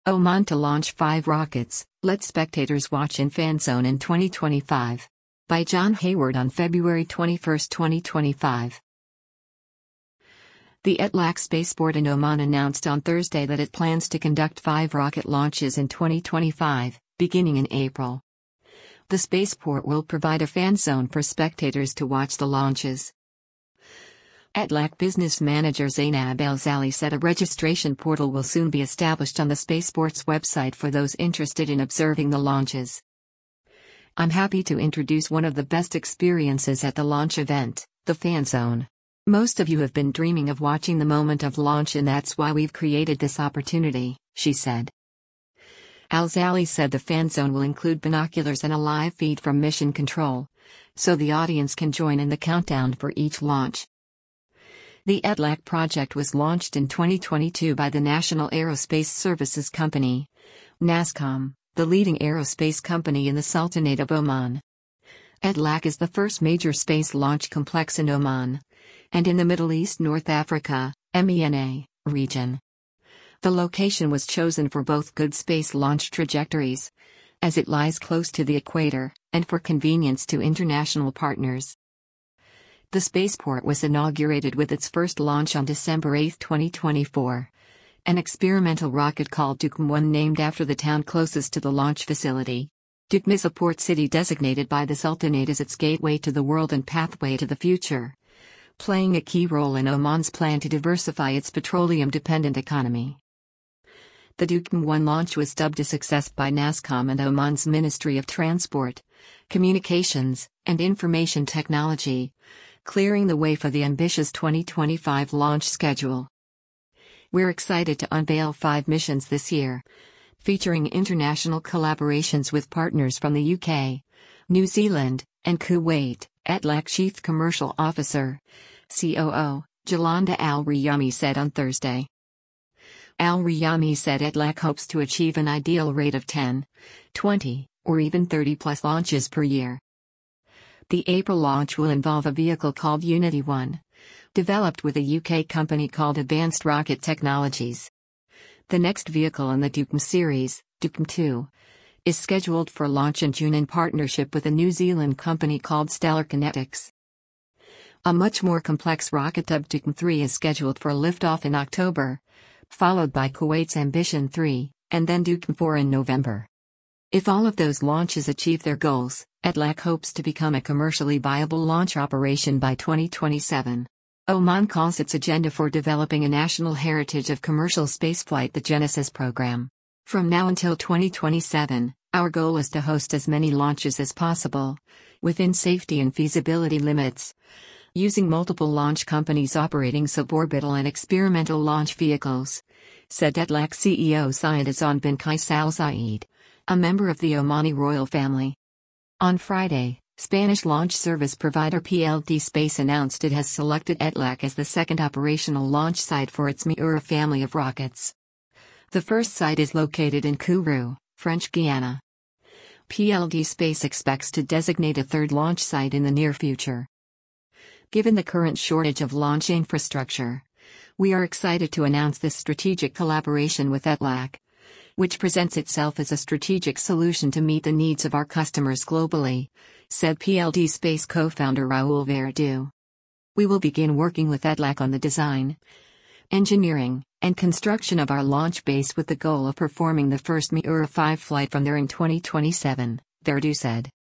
Oman to launch 5 rockets, let spectators watch in fan zone in 2025. By John Hayward on February 21, 2025. The ETLAC Spaceport in Oman announced on Thursday that it plans to conduct 5 rocket launches in 2025, beginning in April. The spaceport will provide a fan zone for spectators to watch the launches. ETLAC business manager Zainab El-Zali said a registration portal will soon be established on the spaceport's website for those interested in observing the launches. "I'm happy to introduce one of the best experiences at the launch event, the fan zone. Most of you have been dreaming of watching the moment of launch, and that's why we've created this opportunity," she said. El-Zali said the fan zone will include binoculars and a live feed from Mission Control, so the audience can join in the countdown for each launch. The ETLAC project was launched in 2022 by the National Aerospace Services Company, NASSCOM, the leading aerospace company in the Sultanate of Oman. ETLAC is the first major space launch complex in Oman, and in the Middle East North Africa, MENA, region. The location was chosen for both good space launch trajectories, as it lies close to the equator, and for convenience to international partners. The spaceport was inaugurated with its first launch on December 8, 2024. An experimental rocket called Duqm-1 named after the town closest to the launch facility. Duqm is a port city designated by the Sultanate as its gateway to the world and pathway to the future, playing a key role in Oman's plan to diversify its petroleum-dependent economy. The Duqm-1 launch was dubbed a success by NASSCOM and Oman's Ministry of Transport, Communications, and Information Technology, clearing the way for the ambitious 2025 launch schedule. "We're excited to unveil 5 missions this year, featuring international collaborations with partners from the UK, New Zealand, and Kuwait," ETLAC Chief Commercial Officer, COO, Jalanda Al-Riyami said on Thursday. Al-Riyami said ETLAC hopes to achieve an ideal rate of 10, 20, or even 30+ launches per year. The April launch will involve a vehicle called Unity 1, developed with a UK company called Advanced Rocket Technologies. The next vehicle in the Duqm series, Duqm 2, is scheduled for launch in June in partnership with a New Zealand company called Stellar Kinetics. A much more complex rocket dubbed Duqm 3 is scheduled for liftoff in October, followed by Kuwait's Ambition 3, and then Duqm 4 in November. If all of those launches achieve their goals, ETLAC hopes to become a commercially viable launch operation by 2027. Oman calls its agenda for developing a national heritage of commercial spaceflight the Genesis program. "From now until 2027, our goal is to host as many launches as possible, within safety and feasibility limits, using multiple launch companies operating suborbital and experimental launch vehicles," said ETLAC CEO Syed Azan bin Qais Al Saeed, a member of the Omani royal family. On Friday, Spanish launch service provider PLD Space announced it has selected ETLAC as the second operational launch site for its Miura family of rockets. The first site is located in Kourou, French Guiana. PLD Space expects to designate a third launch site in the near future. Given the current shortage of launch infrastructure, we are excited to announce this strategic collaboration with ETLAC, which presents itself as a strategic solution to meet the needs of our customers globally, said PLD Space co-founder Raoul Verdu. "We will begin working with ETLAC on the design, engineering, and construction of our launch base with the goal of performing the first Miura 5 flight from there in 2027, Verdu said.